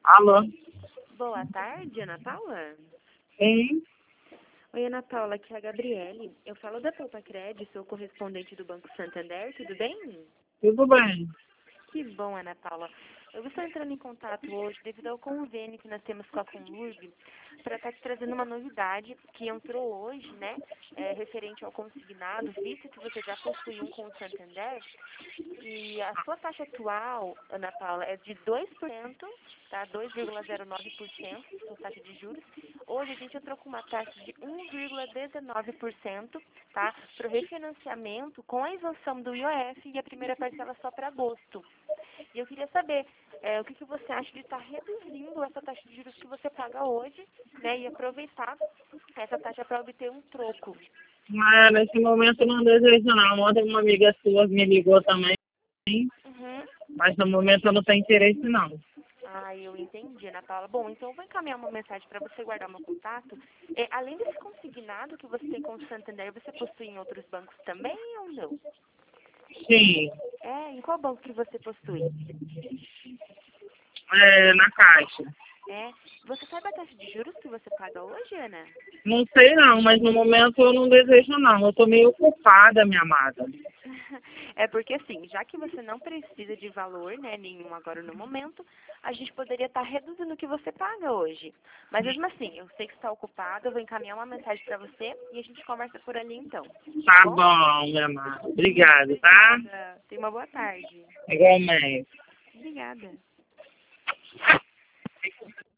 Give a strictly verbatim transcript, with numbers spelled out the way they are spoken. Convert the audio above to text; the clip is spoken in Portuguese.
Alô? Boa tarde, Ana Paula. Sim, Oi, Ana Paula, aqui é a Gabriele. Eu falo da Poupa Cred, sou correspondente do Banco Santander, tudo bem? tudo bem. Que bom, Ana Paula. Eu estou entrando em contato hoje devido ao convênio que nós temos com a Conlurb para estar te trazendo uma novidade que entrou hoje, né, é, referente ao consignado, visto que você já possui um com o Santander, e a sua taxa atual, Ana Paula, é de dois por cento, tá? dois vírgula zero nove por cento, sua taxa de juros. Hoje a gente entrou com uma taxa de um vírgula dezenove por cento, tá? Para o refinanciamento com a isenção do I O F e a primeira parcela só para agosto. E eu queria saber é, o que, que você acha de estar reduzindo essa taxa de juros que você paga hoje, né? E aproveitar essa taxa para obter um troco. Mas nesse momento eu não desejo não. Ontem uma amiga sua me ligou também, Uhum. mas no momento eu não tenho interesse não. Ah, eu entendi, Ana Paula. Bom, então eu vou encaminhar uma mensagem para você guardar meu contato. É, além desse consignado que você tem com o Santander, você possui em outros bancos também ou não? Sim, É, em qual banco que você possui? é, na caixa. É, você sabe a taxa de juros que você paga hoje, Ana? Não sei não, mas no momento eu não desejo não. Eu tô meio ocupada, minha amada. É porque assim, já que você não precisa de valor, né, nenhum agora no momento, a gente poderia estar reduzindo o que você paga hoje. Mas mesmo assim, eu sei que está ocupado, eu vou encaminhar uma mensagem para você e a gente conversa por ali então. Tá Tá bom? bom, minha amada. Obrigado, tá? Obrigada. Tenha uma boa tarde. Igualmente. Obrigada.